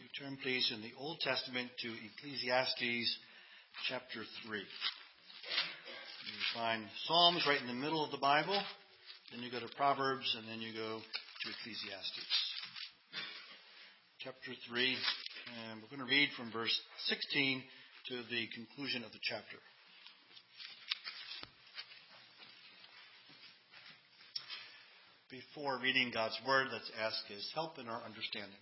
You turn, please, in the Old Testament to Ecclesiastes chapter 3. You find Psalms right in the middle of the Bible, then you go to Proverbs, and then you go to Ecclesiastes. Chapter 3, and we're going to read from verse 16 to the conclusion of the chapter. Before reading God's Word, let's ask His help in our understanding.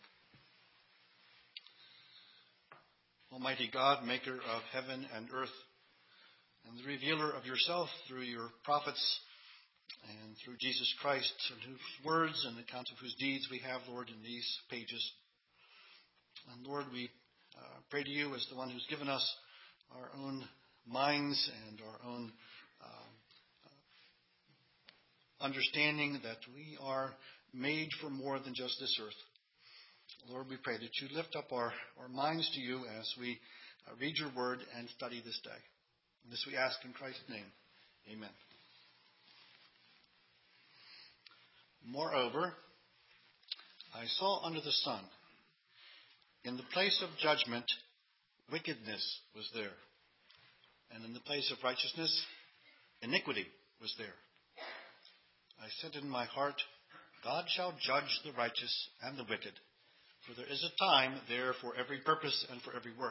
Almighty God, maker of heaven and earth, and the revealer of yourself through your prophets and through Jesus Christ, and whose words and account of whose deeds we have, Lord, in these pages. And Lord, we pray to you as the one who's given us our own minds and our own understanding that we are made for more than just this earth. Lord, we pray that you lift up our minds to you as we read your word and study this day. And this we ask in Christ's name. Amen. Moreover, I saw under the sun, in the place of judgment, wickedness was there. And in the place of righteousness, iniquity was there. I said in my heart, God shall judge the righteous and the wicked. For there is a time there for every purpose and for every work.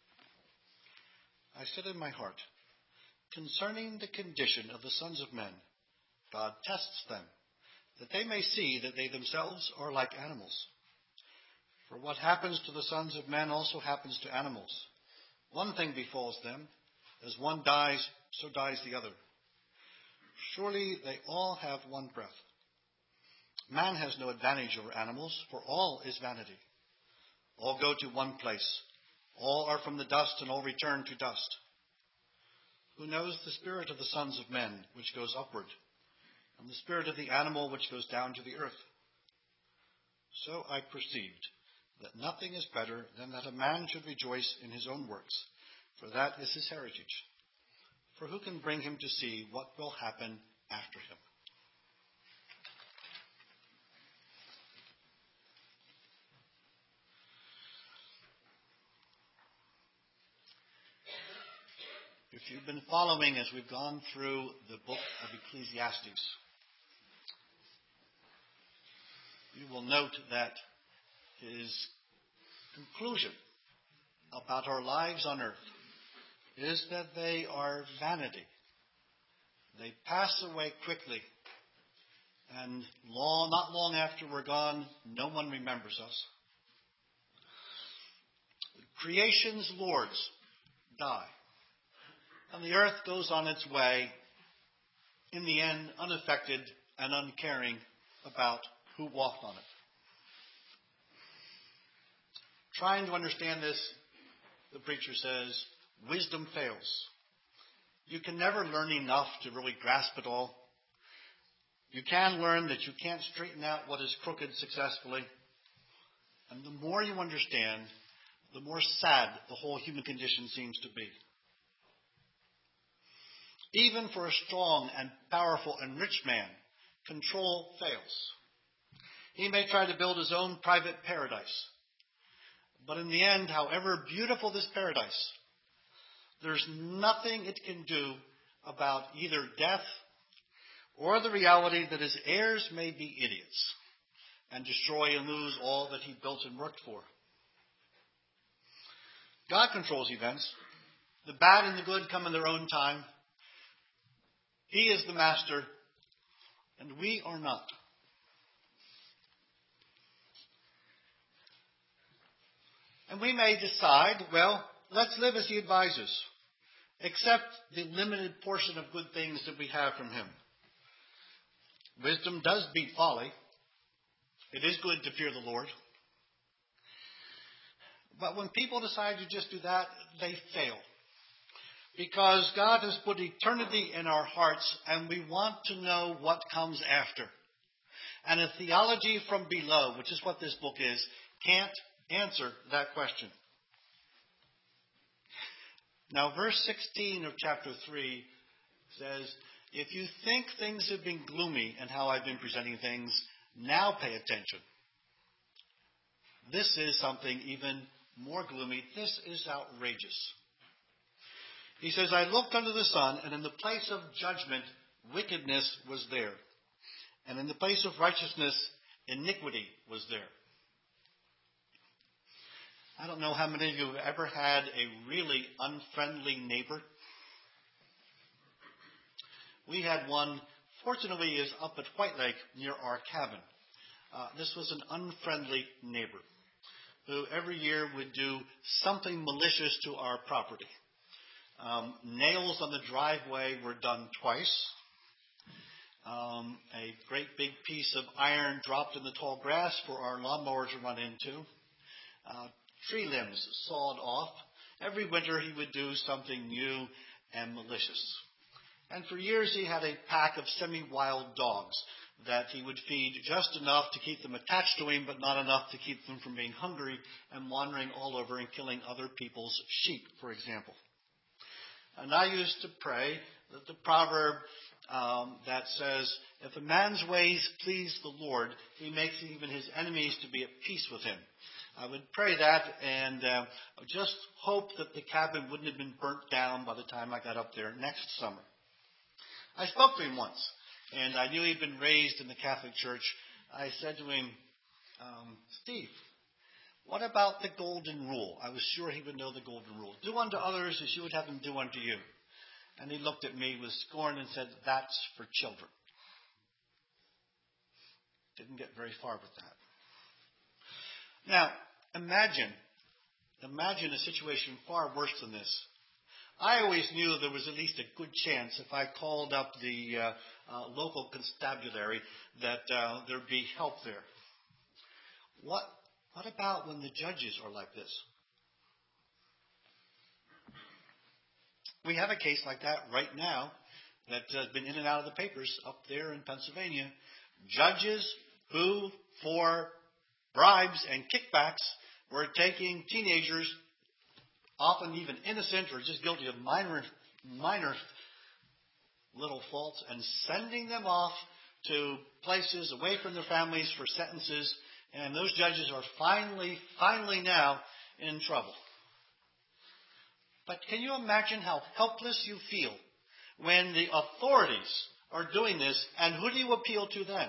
I said in my heart, concerning the condition of the sons of men, God tests them, that they may see that they themselves are like animals. For what happens to the sons of men also happens to animals. One thing befalls them, as one dies, so dies the other. Surely they all have one breath. Man has no advantage over animals, for all is vanity. All go to one place. All are from the dust, and all return to dust. Who knows the spirit of the sons of men, which goes upward, and the spirit of the animal, which goes down to the earth? So I perceived that nothing is better than that a man should rejoice in his own works, for that is his heritage. For who can bring him to see what will happen after him? If you've been following as we've gone through the book of Ecclesiastes, you will note that his conclusion about our lives on earth is that they are vanity. They pass away quickly, and not long after we're gone, no one remembers us. Creation's lords die, and the earth goes on its way, in the end, unaffected and uncaring about who walked on it. Trying to understand this, the preacher says, wisdom fails. You can never learn enough to really grasp it all. You can learn that you can't straighten out what is crooked successfully. And the more you understand, the more sad the whole human condition seems to be. Even for a strong and powerful and rich man, control fails. He may try to build his own private paradise. But in the end, however beautiful this paradise, there's nothing it can do about either death or the reality that his heirs may be idiots and destroy and lose all that he built and worked for. God controls events. The bad and the good come in their own time. He is the master, and we are not. And we may decide, well, let's live as he advises, accept the limited portion of good things that we have from him. Wisdom does beat folly. It is good to fear the Lord. But when people decide to just do that, they fail. Because God has put eternity in our hearts, and we want to know what comes after. And a theology from below, which is what this book is, can't answer that question. Now, verse 16 of chapter 3 says, if you think things have been gloomy in how I've been presenting things, now pay attention. this is something even more gloomy. This is outrageous. He says, I looked under the sun, and in the place of judgment, wickedness was there. And in the place of righteousness, iniquity was there. I don't know how many of you have ever had a really unfriendly neighbor. We had one, fortunately, is up at White Lake near our cabin. This was an unfriendly neighbor who every year would do something malicious to our property. Nails on the driveway were done twice. A great big piece of iron dropped in the tall grass for our lawnmower to run into. Tree limbs sawed off. Every winter he would do something new and malicious. And for years he had a pack of semi-wild dogs that he would feed just enough to keep them attached to him, but not enough to keep them from being hungry and wandering all over and killing other people's sheep, for example. And I used to pray that the proverb that says, if a man's ways please the Lord, he makes even his enemies to be at peace with him. I would pray that and just hope that the cabin wouldn't have been burnt down by the time I got up there next summer. I spoke to him once, and I knew he'd been raised in the Catholic Church. I said to him, Steve, what about the golden rule? I was sure he would know the golden rule. Do unto others as you would have them do unto you. And he looked at me with scorn and said, that's for children. Didn't get very far with that. Now, imagine a situation far worse than this. I always knew there was at least a good chance if I called up the local constabulary that there'd be help there. What about when the judges are like this? We have a case like that right now that has been in and out of the papers up there in Pennsylvania. Judges who, for bribes and kickbacks, were taking teenagers, often even innocent or just guilty of minor little faults, and sending them off to places away from their families for sentences. And those judges are finally now in trouble. But can you imagine how helpless you feel when the authorities are doing this, and who do you appeal to then?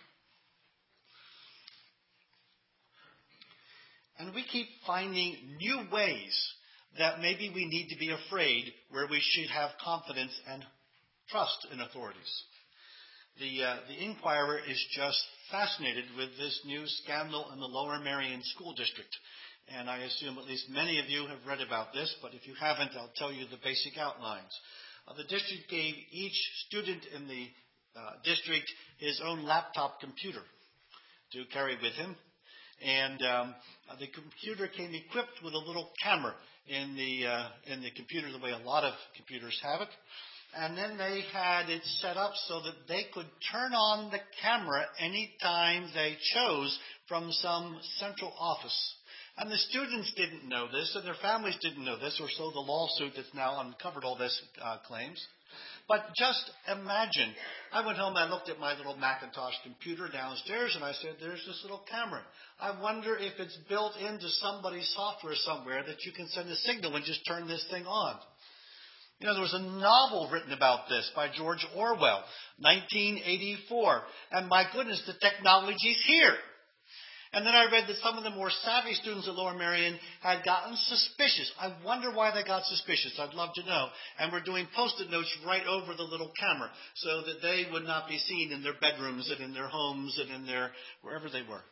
And we keep finding new ways that maybe we need to be afraid where we should have confidence and trust in authorities. The Inquirer is just fascinated with this new scandal in the Lower Merion School District. And I assume at least many of you have read about this, but if you haven't, I'll tell you the basic outlines. The district gave each student in the district his own laptop computer to carry with him. And the computer came equipped with a little camera in the computer, the way a lot of computers have it. And then they had it set up so that they could turn on the camera anytime they chose from some central office. And the students didn't know this, and their families didn't know this, or so the lawsuit that's now uncovered all this claims. But just imagine, I went home, I looked at my little Macintosh computer downstairs, and I said, there's this little camera. I wonder if it's built into somebody's software somewhere that you can send a signal and just turn this thing on. You know, there was a novel written about this by George Orwell, 1984. And my goodness, the technology's here. And then I read that some of the more savvy students at Lower Merion had gotten suspicious. I wonder why they got suspicious. I'd love to know. And were doing Post-it notes right over the little camera so that they would not be seen in their bedrooms and in their homes and in their wherever they were.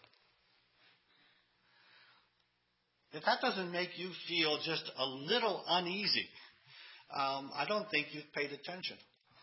If that doesn't make you feel just a little uneasy, I don't think you've paid attention.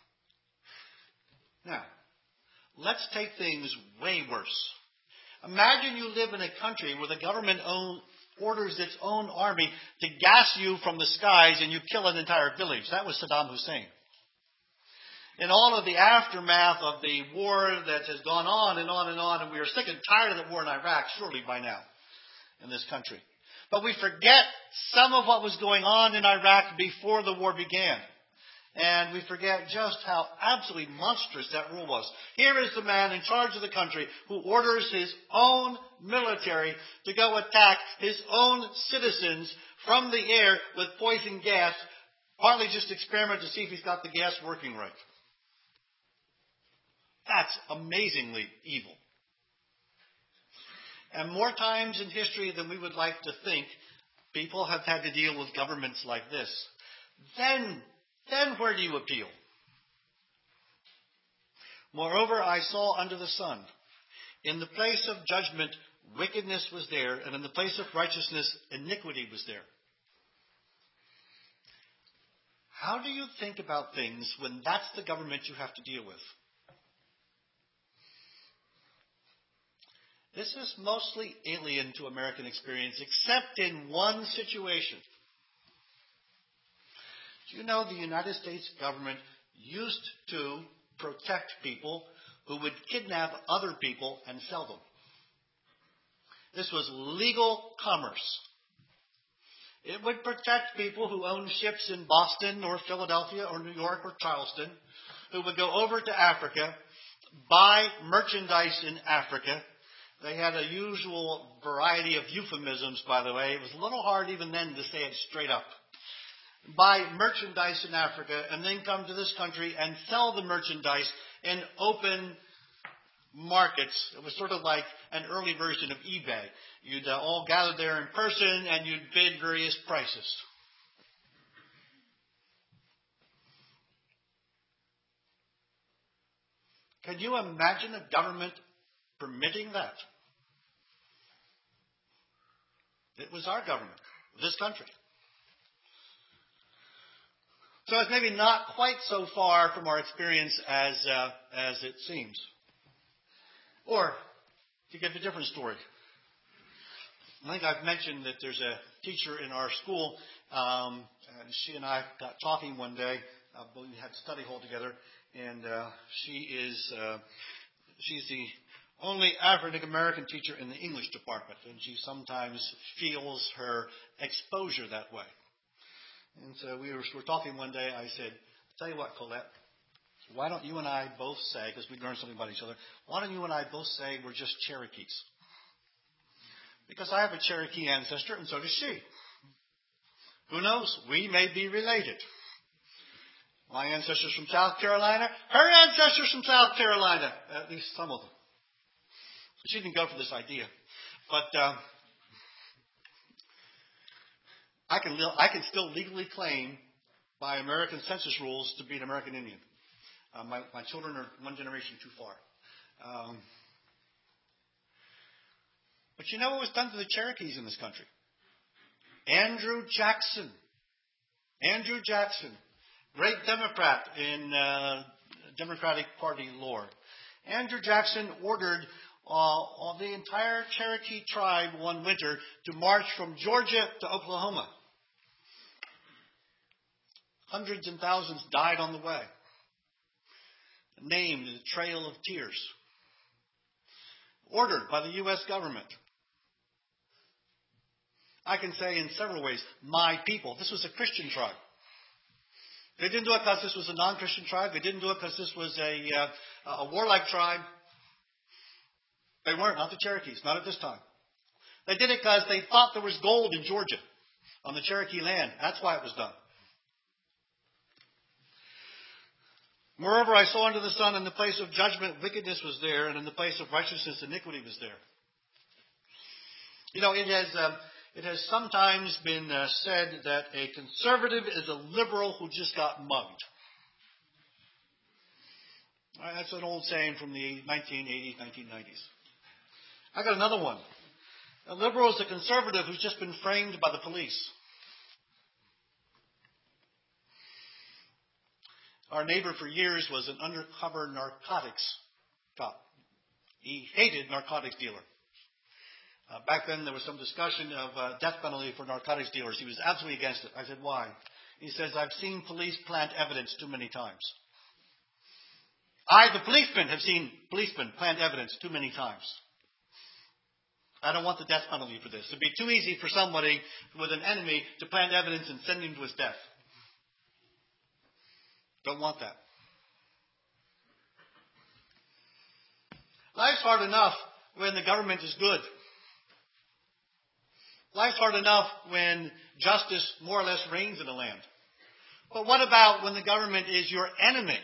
Now, let's take things way worse. Imagine you live in a country where the government orders its own army to gas you from the skies and you kill an entire village. That was Saddam Hussein. In all of the aftermath of the war that has gone on and on and on, and we are sick and tired of the war in Iraq, surely by now, in this country. But we forget some of what was going on in Iraq before the war began. And we forget just how absolutely monstrous that rule was. Here is the man in charge of the country who orders his own military to go attack his own citizens from the air with poison gas, partly just experiment to see if he's got the gas working right. That's amazingly evil. And more times in history than we would like to think, people have had to deal with governments like this. Then where do you appeal? Moreover, I saw under the sun, in the place of judgment, wickedness was there, and in the place of righteousness, iniquity was there. How do you think about things when that's the government you have to deal with? This is mostly alien to American experience, except in one situation. Do you know the United States government used to protect people who would kidnap other people and sell them? This was legal commerce. It would protect people who owned ships in Boston or Philadelphia or New York or Charleston, who would go over to Africa, buy merchandise in Africa. They had a usual variety of euphemisms, by the way. It was a little hard even then to say it straight up. Buy merchandise in Africa and then come to this country and sell the merchandise in open markets. It was sort of like an early version of eBay. You'd all gather there in person and you'd bid various prices. Can you imagine a government permitting that? It was our government, this country. So it's maybe not quite so far from our experience as it seems. Or, to give a different story, I think I've mentioned that there's a teacher in our school, and she and I got talking one day. We had study hall together, and she's the only African American teacher in the English department, and she sometimes feels her exposure that way. And so we were talking one day. I said, "Tell you what, Colette, why don't you and I both say, because we learned something about each other, why don't you and I both say we're just Cherokees? Because I have a Cherokee ancestor, and so does she. Who knows? We may be related. My ancestors from South Carolina, her ancestors from South Carolina, at least some of them." She didn't go for this idea, but I can still legally claim by American census rules to be an American Indian. My children are one generation too far. But you know what was done to the Cherokees in this country? Andrew Jackson, great Democrat in Democratic Party lore. Andrew Jackson ordered the entire Cherokee tribe one winter to march from Georgia to Oklahoma. Hundreds and thousands died on the way. Named the Trail of Tears. Ordered by the U.S. government. I can say in several ways, my people. This was a Christian tribe. They didn't do it because this was a non-Christian tribe. They didn't do it because this was a warlike tribe. They weren't, not the Cherokees, not at this time. They did it because they thought there was gold in Georgia on the Cherokee land. That's why it was done. Moreover, I saw under the sun, in the place of judgment, wickedness was there, and in the place of righteousness, iniquity was there. You know, it has sometimes been said that a conservative is a liberal who just got mugged. That's an old saying from the 1980s, 1990s. I got another one. A liberal is a conservative who's just been framed by the police. Our neighbor for years was an undercover narcotics cop. He hated narcotics dealers. Back then there was some discussion of death penalty for narcotics dealers. He was absolutely against it. I said, why? He says, I've seen police plant evidence too many times. The policeman, have seen policemen plant evidence too many times. I don't want the death penalty for this. It'd be too easy for somebody with an enemy to plant evidence and send him to his death. Don't want that. Life's hard enough when the government is good. Life's hard enough when justice more or less reigns in the land. But what about when the government is your enemy?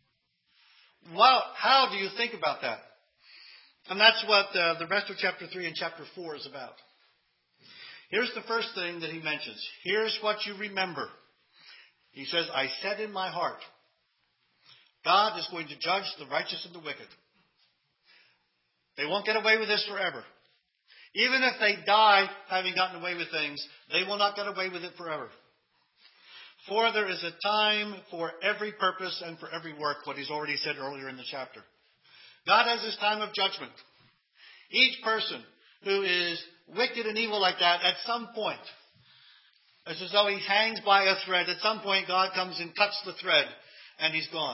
How do you think about that? And that's what the rest of chapter 3 and chapter 4 is about. Here's the first thing that he mentions. Here's what you remember. He says, I said in my heart, God is going to judge the righteous and the wicked. They won't get away with this forever. Even if they die having gotten away with things, they will not get away with it forever. For there is a time for every purpose and for every work, what he's already said earlier in the chapter. God has his time of judgment. Each person who is wicked and evil like that, at some point, it's as though he hangs by a thread. At some point, God comes and cuts the thread, and he's gone.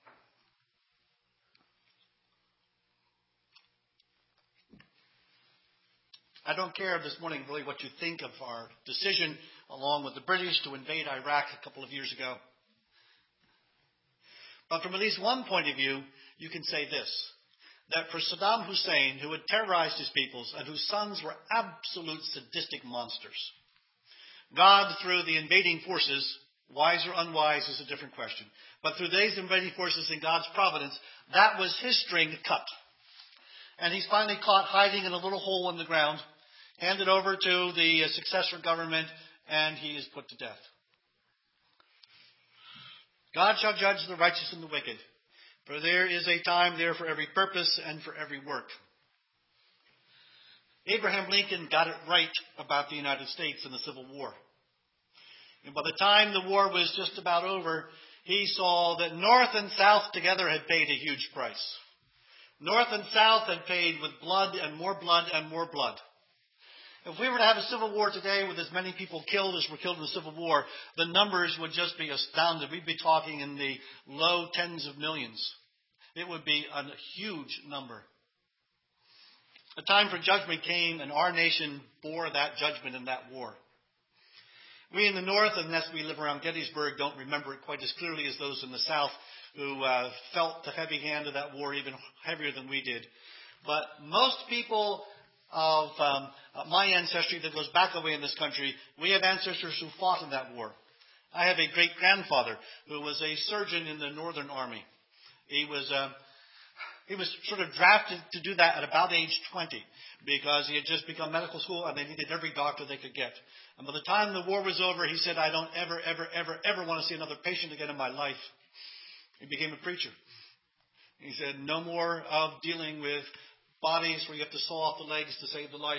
I don't care this morning really what you think of our decision, along with the British, to invade Iraq a couple of years ago. But from at least one point of view, you can say this, that for Saddam Hussein, who had terrorized his peoples and whose sons were absolute sadistic monsters, God, through the invading forces, wise or unwise is a different question, but through these invading forces in God's providence, that was his string cut. And he's finally caught hiding in a little hole in the ground, handed over to the successor government, and he is put to death. God shall judge the righteous and the wicked, for there is a time there for every purpose and for every work. Abraham Lincoln got it right about the United States in the Civil War. And by the time the war was just about over, he saw that North and South together had paid a huge price. North and South had paid with blood and more blood and more blood. If we were to have a civil war today with as many people killed as were killed in the Civil War, the numbers would just be astounding. We'd be talking in the low tens of millions. It would be a huge number. The time for judgment came, and our nation bore that judgment in that war. We in the North, unless we live around Gettysburg, don't remember it quite as clearly as those in the South who felt the heavy hand of that war even heavier than we did. But most people of my ancestry that goes back away in this country, we have ancestors who fought in that war. I have a great-grandfather who was a surgeon in the Northern Army. He was sort of drafted to do that at about age 20 because he had just become medical school and they needed every doctor they could get. And by the time the war was over, he said, I don't ever want to see another patient again in my life. He became a preacher. He said, no more of dealing with bodies where you have to saw off the legs to save the life.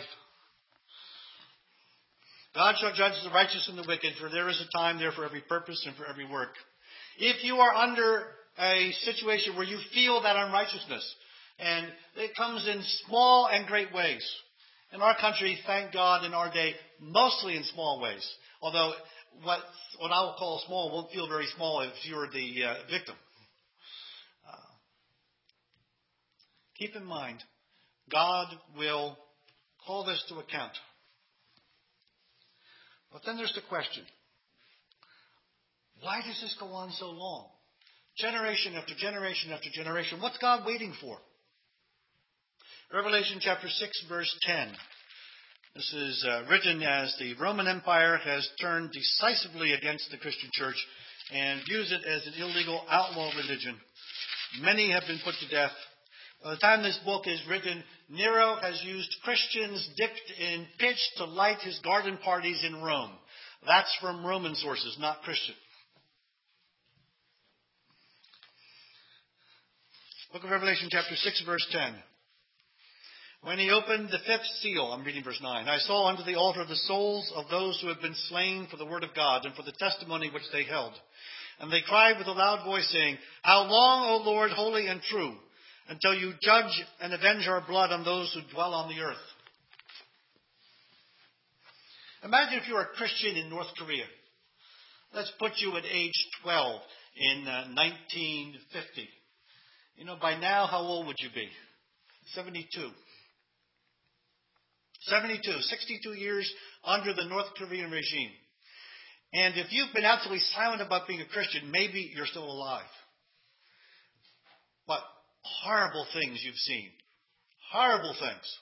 God shall judge the righteous and the wicked, for there is a time there for every purpose and for every work. If you are under a situation where you feel that unrighteousness, and it comes in small and great ways. In our country, thank God, in our day, mostly in small ways. Although what I will call small won't feel very small if you're the victim. Keep in mind, God will call this to account. But then there's the question, why does this go on so long? Generation after generation after generation. What's God waiting for? Revelation chapter 6, verse 10. This is written as the Roman Empire has turned decisively against the Christian church and views it as an illegal outlaw religion. Many have been put to death. By the time this book is written, Nero has used Christians dipped in pitch to light his garden parties in Rome. That's from Roman sources, not Christian. Book of Revelation chapter 6, verse 10. When he opened the fifth seal, I'm reading verse 9, I saw under the altar the souls of those who had been slain for the word of God and for the testimony which they held. And they cried with a loud voice, saying, How long, O Lord, holy and true, until you judge and avenge our blood on those who dwell on the earth? Imagine if you were a Christian in North Korea. Let's put you at age 12 in 1950. By now, how old would you be? 72. 62 years under the North Korean regime. And if you've been absolutely silent about being a Christian, maybe you're still alive. But horrible things you've seen. Horrible things.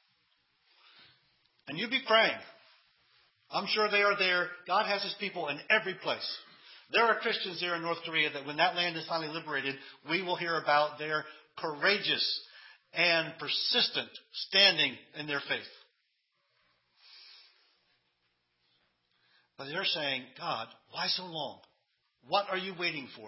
And you be praying. I'm sure they are there. God has His people in every place. There are Christians there in North Korea that when that land is finally liberated, we will hear about their courageous and persistent standing in their faith. But they're saying, God, why so long? What are you waiting for?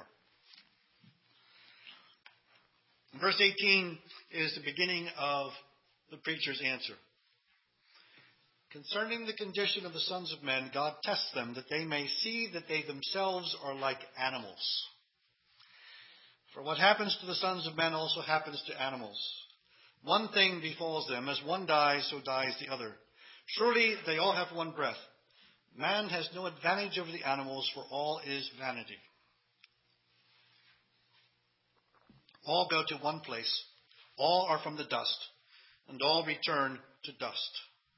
Verse 18 is the beginning of the preacher's answer. Concerning the condition of the sons of men, God tests them that they may see that they themselves are like animals. For what happens to the sons of men also happens to animals. One thing befalls them, as one dies, so dies the other. Surely they all have one breath. Man has no advantage over the animals, for all is vanity. All go to one place. All are from the dust, and all return to dust.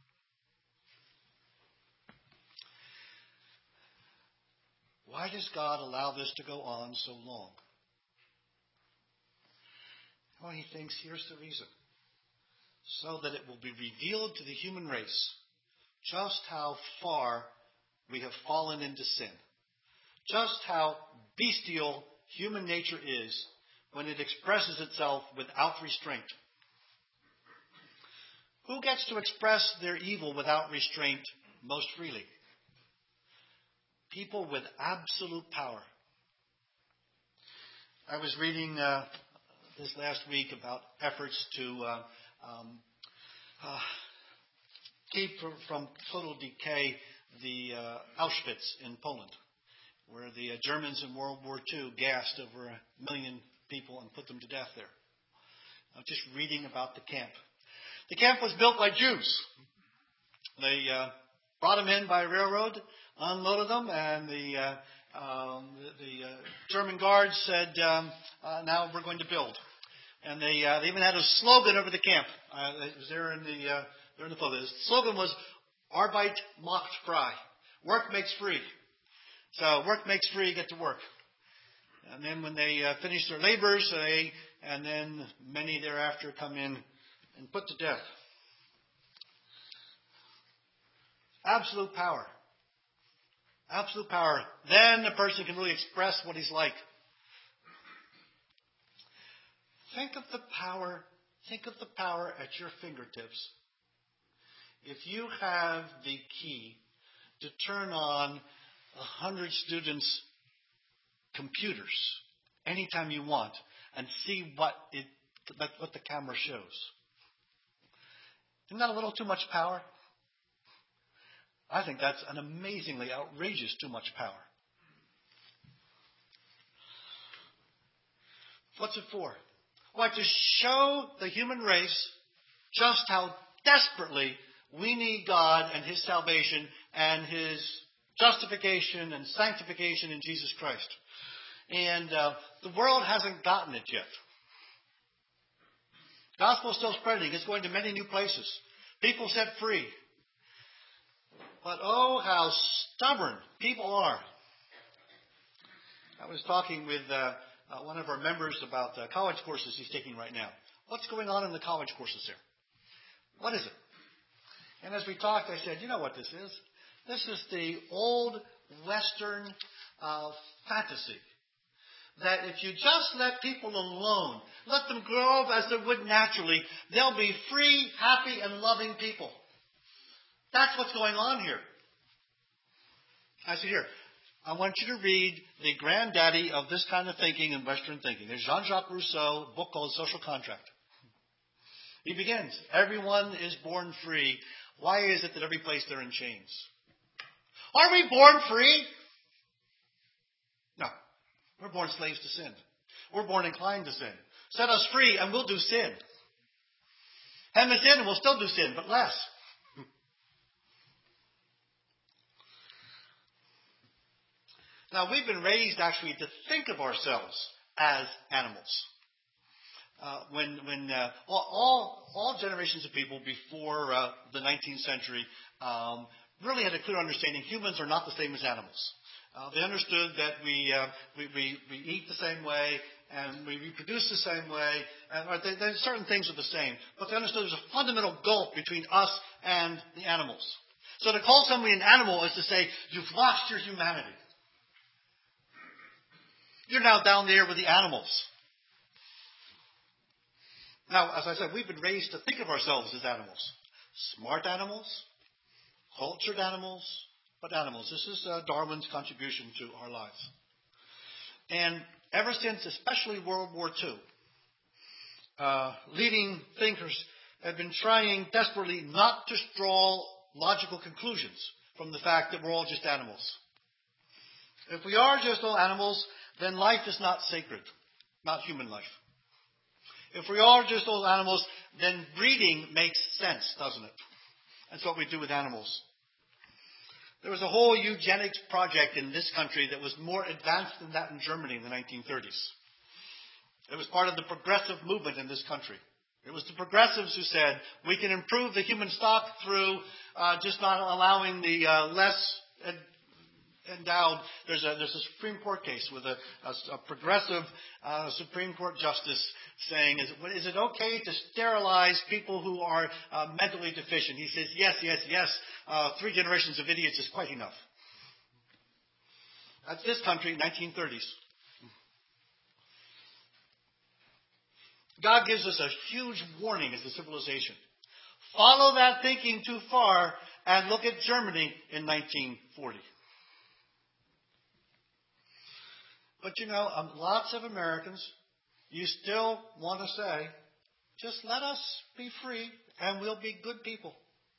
Why does God allow this to go on so long? Well, He thinks here's the reason. So that it will be revealed to the human race just how far we have fallen into sin. Just how bestial human nature is when it expresses itself without restraint. Who gets to express their evil without restraint most freely? People with absolute power. I was reading this last week about efforts to keep from total decay the Auschwitz in Poland, where the Germans in World War II gassed over 1 million people and put them to death there. I was just reading about the camp. The camp was built by Jews. They brought them in by railroad, unloaded them, and the German guards said, now we're going to build. And they even had a slogan over the camp. It was there in the photo. The slogan was, Arbeit macht frei. Work makes free. So work makes free, get to work. And then when they finish their labors, and then many thereafter come in and put to death. Absolute power. Absolute power. Then a person can really express what he's like. Think of the power at your fingertips. If you have the key to turn on 100 students' computers anytime you want and see what the camera shows. Isn't that a little too much power? I think that's an amazingly outrageous too much power. What's it for? Why, to show the human race just how desperately we need God and His salvation and His justification and sanctification in Jesus Christ. And the world hasn't gotten it yet. Gospel is still spreading. It's going to many new places. People set free. But oh, how stubborn people are. I was talking with one of our members about college courses he's taking right now. What's going on in the college courses there? What is it? And as we talked, I said, you know what this is? This is the old Western fantasy. That if you just let people alone, let them grow up as they would naturally, they'll be free, happy, and loving people. That's what's going on here. I said, here, I want you to read the granddaddy of this kind of thinking and Western thinking. There's Jean-Jacques Rousseau, a book called Social Contract. He begins, everyone is born free. Why is it that every place they're in chains? Are we born free? No. We're born slaves to sin. We're born inclined to sin. Set us free and we'll do sin. Hem us in and we'll still do sin, but less. Now, we've been raised actually to think of ourselves as animals. All generations of people before the 19th century really had a clear understanding humans are not the same as animals. They understood that we eat the same way and we reproduce the same way. And certain things are the same. But they understood there's a fundamental gulf between us and the animals. So to call somebody an animal is to say, you've lost your humanity. You're now down there with the animals. Now, as I said, we've been raised to think of ourselves as animals. Smart animals, cultured animals, but animals. This is Darwin's contribution to our lives. And ever since, especially World War II, leading thinkers have been trying desperately not to draw logical conclusions from the fact that we're all just animals. If we are just all animals, then life is not sacred, not human life. If we are just all animals, then breeding makes sense, doesn't it? That's what we do with animals. There was a whole eugenics project in this country that was more advanced than that in Germany in the 1930s. It was part of the progressive movement in this country. It was the progressives who said, we can improve the human stock through just not allowing the less endowed. There's a Supreme Court case with a progressive Supreme Court justice saying, is it okay to sterilize people who are mentally deficient? He says, yes. 3 generations of idiots is quite enough. That's this country, 1930s. God gives us a huge warning as a civilization. Follow that thinking too far and look at Germany in 1940. But lots of Americans, you still want to say, just let us be free and we'll be good people.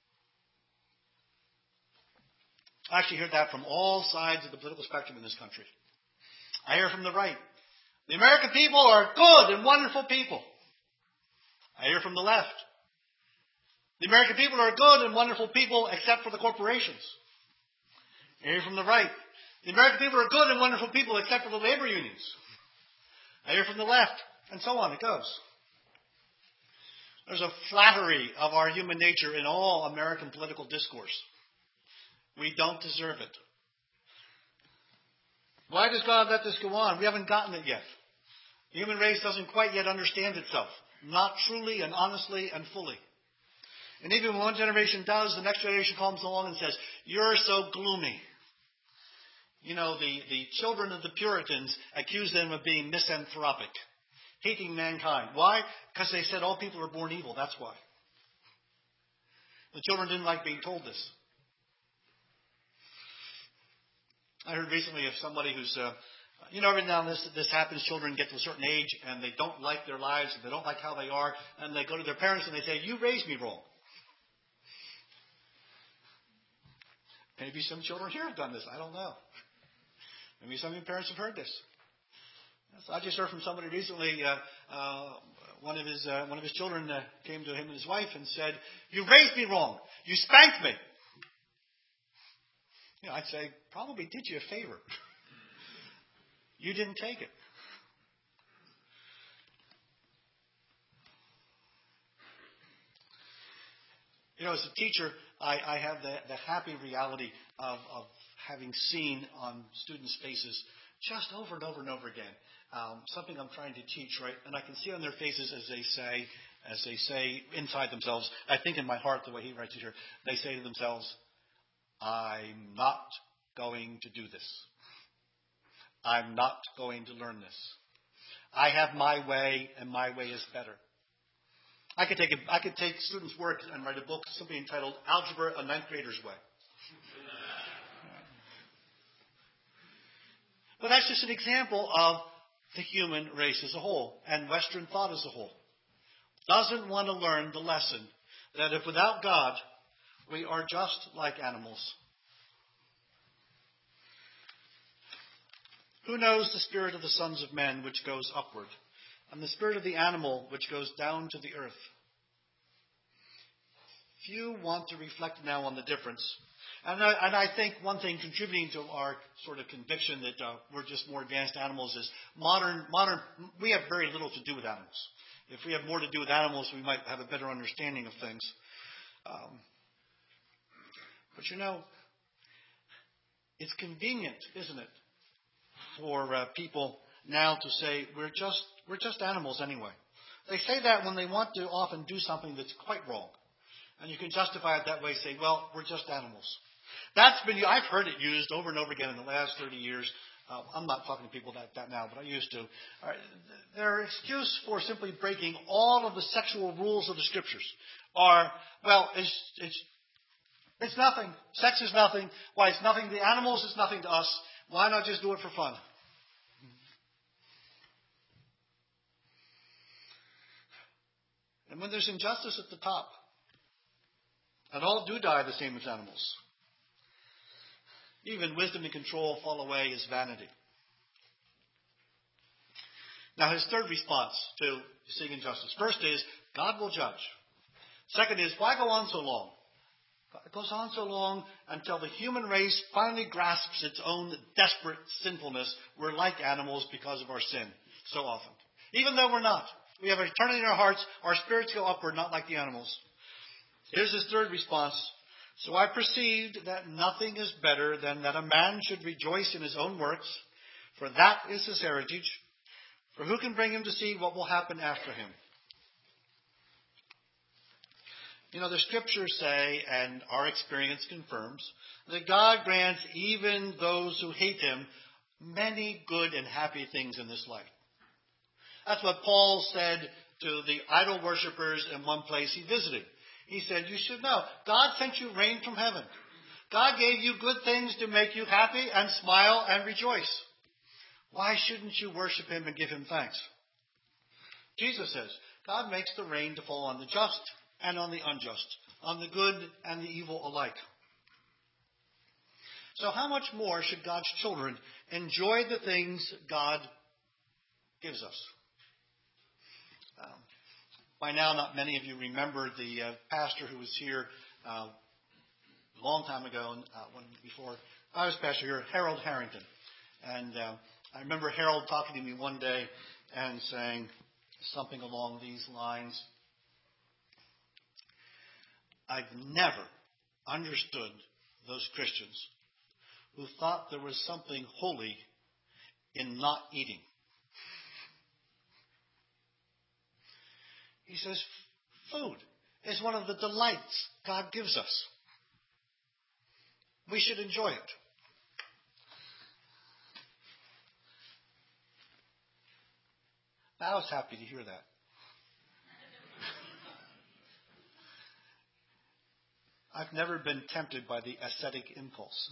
I actually hear that from all sides of the political spectrum in this country. I hear from the right. The American people are good and wonderful people. I hear from the left. The American people are good and wonderful people except for the corporations. I hear from the right. The American people are good and wonderful people except for the labor unions. I hear from the left, and so on it goes. There's a flattery of our human nature in all American political discourse. We don't deserve it. Why does God let this go on? We haven't gotten it yet. The human race doesn't quite yet understand itself. Not truly and honestly and fully. And even when one generation does, the next generation comes along and says, you're so gloomy. The children of the Puritans accused them of being misanthropic, hating mankind. Why? Because they said all people are born evil. That's why. The children didn't like being told this. I heard recently of somebody who's, every now and then this happens. Children get to a certain age and they don't like their lives and they don't like how they are. And they go to their parents and they say, you raised me wrong. Maybe some children here have done this. I don't know. Maybe some of your parents have heard this. So I just heard from somebody recently. One of his children came to him and his wife and said, "You raised me wrong. You spanked me." I'd say, probably did you a favor. You didn't take it. As a teacher, I have the happy reality of having seen on students' faces just over and over and over again something I'm trying to teach, right? And I can see on their faces as they say inside themselves, I think in my heart the way he writes it here, they say to themselves, I'm not going to do this. I'm not going to learn this. I have my way, and my way is better. I could take students' work and write a book simply entitled Algebra, a Ninth Grader's Way. But that's just an example of the human race as a whole, and Western thought as a whole. Doesn't want to learn the lesson that if without God, we are just like animals. Who knows the spirit of the sons of men which goes upward, and the spirit of the animal which goes down to the earth? Few want to reflect now on the difference. And I think one thing contributing to our sort of conviction that we're just more advanced animals is modern. We have very little to do with animals. If we have more to do with animals, we might have a better understanding of things. But it's convenient, isn't it, for people now to say we're just animals anyway. They say that when they want to often do something that's quite wrong. And you can justify it that way, say, well, we're just animals. I've heard it used over and over again in the last 30 years. I'm not talking to people that now, but I used to. Their excuse for simply breaking all of the sexual rules of the Scriptures are, well, it's nothing. Sex is nothing. Why, it's nothing to animals, it's nothing to us. Why not just do it for fun? And when there's injustice at the top, and all do die the same as animals, even wisdom and control fall away as vanity. Now, his third response to seeing injustice. First is, God will judge. Second is, why go on so long? It goes on so long until the human race finally grasps its own desperate sinfulness. We're like animals because of our sin so often. Even though we're not. We have eternity in our hearts. Our spirits go upward, not like the animals. Here's his third response. So I perceived that nothing is better than that a man should rejoice in his own works, for that is his heritage. For who can bring him to see what will happen after him? The Scriptures say, and our experience confirms, that God grants even those who hate him many good and happy things in this life. That's what Paul said to the idol worshippers in one place he visited. He said, you should know, God sent you rain from heaven. God gave you good things to make you happy and smile and rejoice. Why shouldn't you worship him and give him thanks? Jesus says, God makes the rain to fall on the just and on the unjust, on the good and the evil alike. So how much more should God's children enjoy the things God gives us? By now, not many of you remember the pastor who was here a long time ago, before I was pastor here, Harold Harrington. And I remember Harold talking to me one day and saying something along these lines. I've never understood those Christians who thought there was something holy in not eating. He says, food is one of the delights God gives us. We should enjoy it. I was happy to hear that. I've never been tempted by the ascetic impulse.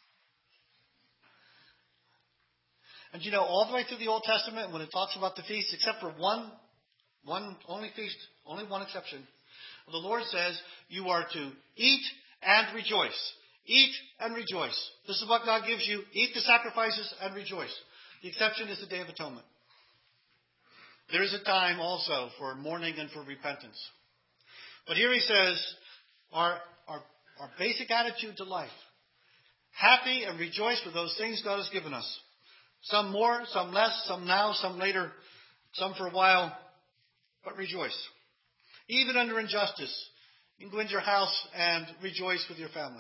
And all the way through the Old Testament, when it talks about the feast, except for one only feast, only one exception, the Lord says you are to eat and rejoice. Eat and rejoice. This is what God gives you. Eat the sacrifices and rejoice. The exception is the Day of Atonement. There is a time also for mourning and for repentance. But here he says, our basic attitude to life. Happy and rejoice for those things God has given us. Some more, some less, some now, some later, some for a while, but rejoice. Even under injustice, you can go into your house and rejoice with your family.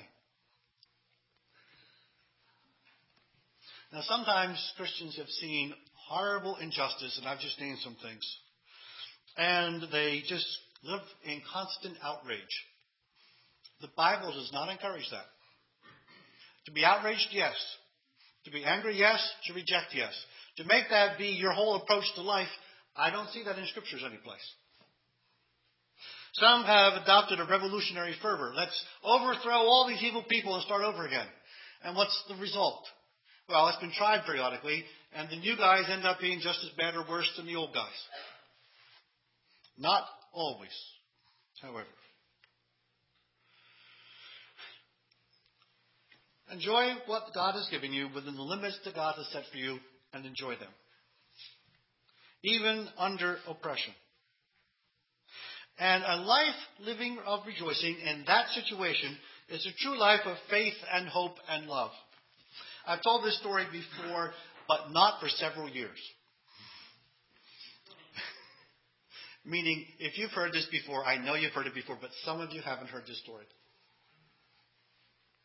Now, sometimes Christians have seen horrible injustice, and I've just named some things, and they just live in constant outrage. The Bible does not encourage that. To be outraged, yes. To be angry, yes. To reject, yes. To make that be your whole approach to life, I don't see that in Scriptures anyplace. Some have adopted a revolutionary fervor. Let's overthrow all these evil people and start over again. And what's the result? Well, it's been tried periodically, and the new guys end up being just as bad or worse than the old guys. Not always, however. Enjoy what God has given you within the limits that God has set for you, and enjoy them. Even under oppression. And a life living of rejoicing in that situation is a true life of faith and hope and love. I've told this story before, but not for several years. Meaning, if you've heard this before, I know you've heard it before, but some of you haven't heard this story.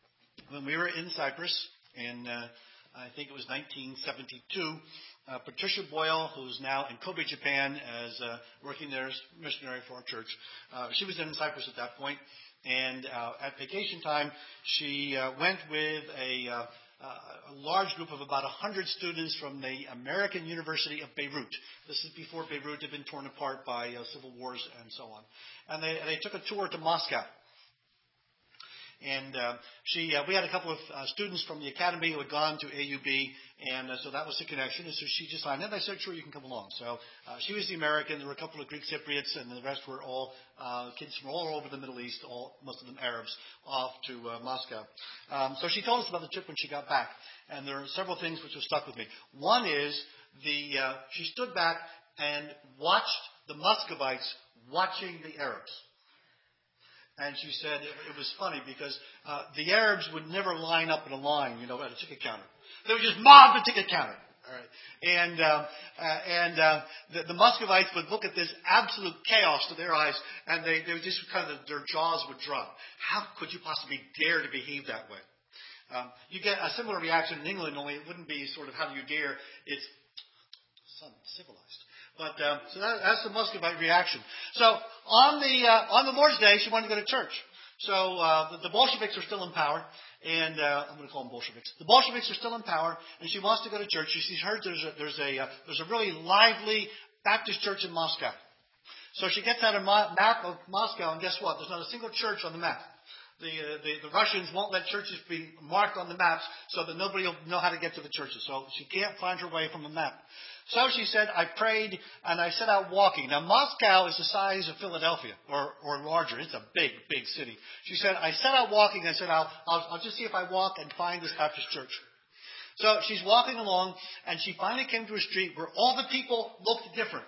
when we were in Cyprus in, I think it was 1972, Patricia Boyle, who's now in Kobe, Japan, as working there as missionary for our church, she was in Cyprus at that point, and at vacation time, she went with a large group of about 100 students from the American University of Beirut. This is before Beirut had been torn apart by civil wars and so on. And they took a tour to Moscow. And we had a couple of students from the academy who had gone to AUB, and so that was the connection. And so she just signed in. I said, sure, you can come along. So she was the American. There were a couple of Greek Cypriots, and the rest were all kids from all over the Middle East, most of them Arabs, off to Moscow. So she told us about the trip when she got back, and there are several things which have stuck with me. One is she stood back and watched the Muscovites watching the Arabs. And she said it was funny because the Arabs would never line up in a line, at a ticket counter. They would just mob the ticket counter. All right. And the Muscovites would look at this absolute chaos to their eyes, and they would just their jaws would drop. How could you possibly dare to behave that way? You get a similar reaction in England, only it wouldn't be sort of how do you dare. It's civilized. But so that's the Muscovite reaction. So on the Lord's Day, she wanted to go to church. So the Bolsheviks are still in power, and I'm going to call them Bolsheviks. The Bolsheviks are still in power, and she wants to go to church. She's heard there's a really lively Baptist church in Moscow. So she gets out a map of Moscow, and guess what? There's not a single church on the map. The Russians won't let churches be marked on the maps so that nobody will know how to get to the churches. So she can't find her way from the map. So she said, I prayed and I set out walking. Now Moscow is the size of Philadelphia or larger. It's a big, big city. She said, I set out walking and said, I'll just see if I walk and find this Baptist church. So she's walking along and she finally came to a street where all the people looked different.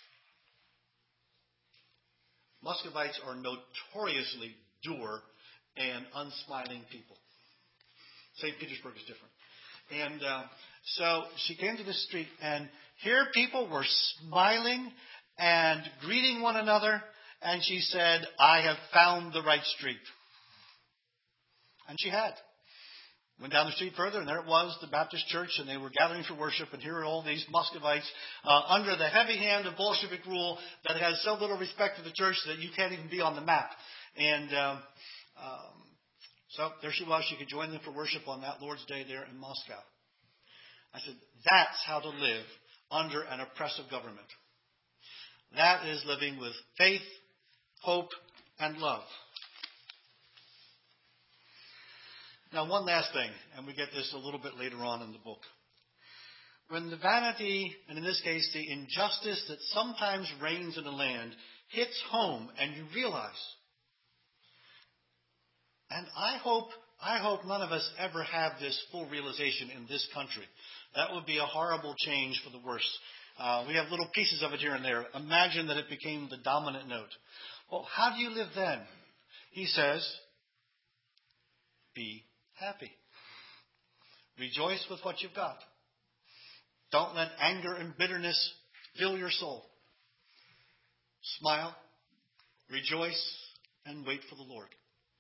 Muscovites are notoriously dour and unsmiling people. St. Petersburg is different. And so she came to this street, and here people were smiling and greeting one another, and she said, I have found the right street. And she had. Went down the street further, and there it was, the Baptist church, and they were gathering for worship, and here are all these Muscovites under the heavy hand of Bolshevik rule that has so little respect for the church that you can't even be on the map. And so there she was. She could join them for worship on that Lord's Day there in Moscow. I said, that's how to live under an oppressive government. That is living with faith, hope, and love. Now, one last thing, and we get this a little bit later on in the book. When the vanity, and in this case the injustice that sometimes reigns in a land, hits home and you realize, and I hope none of us ever have this full realization in this country. That would be a horrible change for the worse. We have little pieces of it here and there. Imagine that it became the dominant note. Well, how do you live then? He says, be happy. Rejoice with what you've got. Don't let anger and bitterness fill your soul. Smile, rejoice, and wait for the Lord.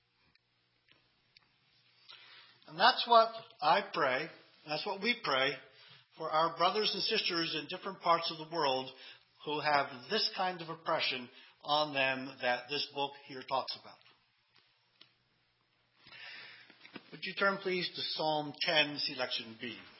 And that's what I pray, that's what we pray for our brothers and sisters in different parts of the world who have this kind of oppression on them that this book here talks about. Would you turn, please, to Psalm 10, selection B?